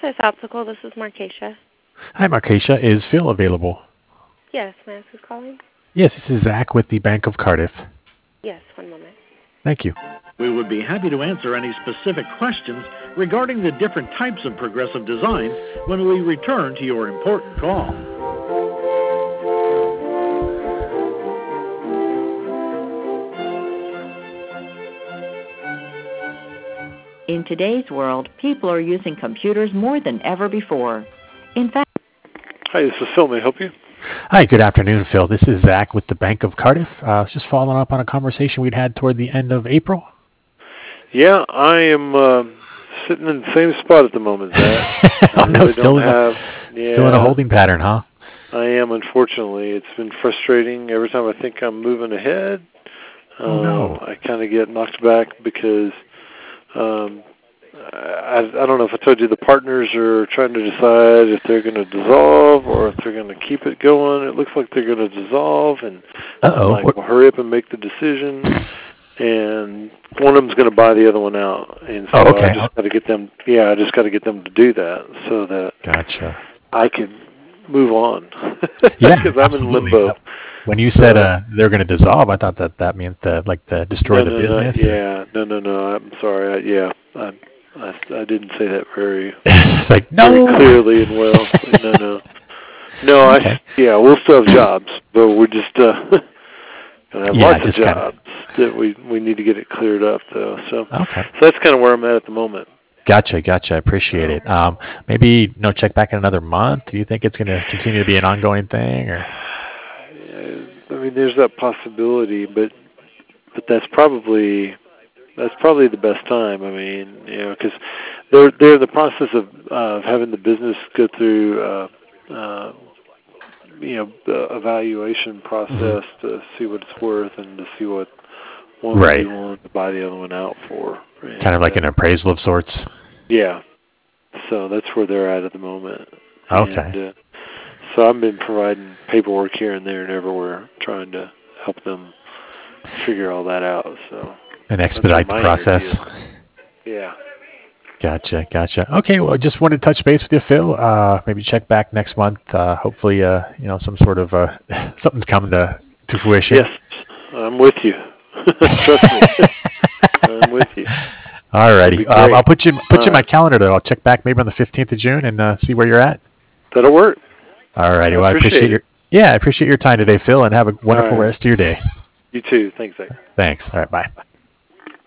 Northwest Optical, this is Markeisha. Hi, Markeisha. Is Phil available? Yes, may I ask who's calling? Yes, this is Zach with the Bank of Cardiff. Yes, one moment. Thank you. We would be happy to answer any specific questions regarding the different types of progressive design when we return to your important call. In today's world, people are using computers more than ever before. In fact... Hi, this is Phil. May I help you? Hi, good afternoon, Phil. This is Zach with the Bank of Cardiff. I was just following up on a conversation we'd had toward the end of April. Yeah, I am sitting in the same spot at the moment, Zach. Oh, no, still in a holding pattern, huh? I am, unfortunately. It's been frustrating. Every time I think I'm moving ahead, I kind of get knocked back because I don't know if I told you the partners are trying to decide if they're going to dissolve or if they're going to keep it going. It looks like they're going to dissolve, and I'm like, well, hurry up and make the decision. And one of them's going to buy the other one out, and so I just got to get them. Yeah, I just got to get them to do that so that I can move on. Yeah, because I'm in limbo. When you said they're going to dissolve, I thought that meant destroy the business. No. I'm sorry. I didn't say that very, very clearly and well. No. We'll still have jobs, but we're just going to have lots of jobs that we need to get it cleared up, though. So that's kind of where I'm at the moment. Gotcha. I appreciate it. Maybe check back in another month. Do you think it's going to continue to be an ongoing thing, or? I mean, there's that possibility, but that's probably the best time. I mean, because they're in the process of having the business go through, the evaluation process to see what it's worth and to see what one would be willing to buy the other one out for. And, kind of like an appraisal of sorts. Yeah. So that's where they're at the moment. Okay. And, so I've been providing paperwork here and there and everywhere, trying to help them figure all that out. So and expedite the process. Yeah. Gotcha. Okay, well, I just wanted to touch base with you, Phil. Maybe check back next month. Hopefully, some sort of something's coming to fruition. Yes, I'm with you. Trust me, I'm with you. All righty. I'll put you in my calendar, though. I'll check back maybe on the 15th of June and see where you're at. That'll work. All righty. Well, I appreciate your time today, Phil, and have a wonderful rest of your day. You too. Thanks, Zach. Thanks. All right. Bye.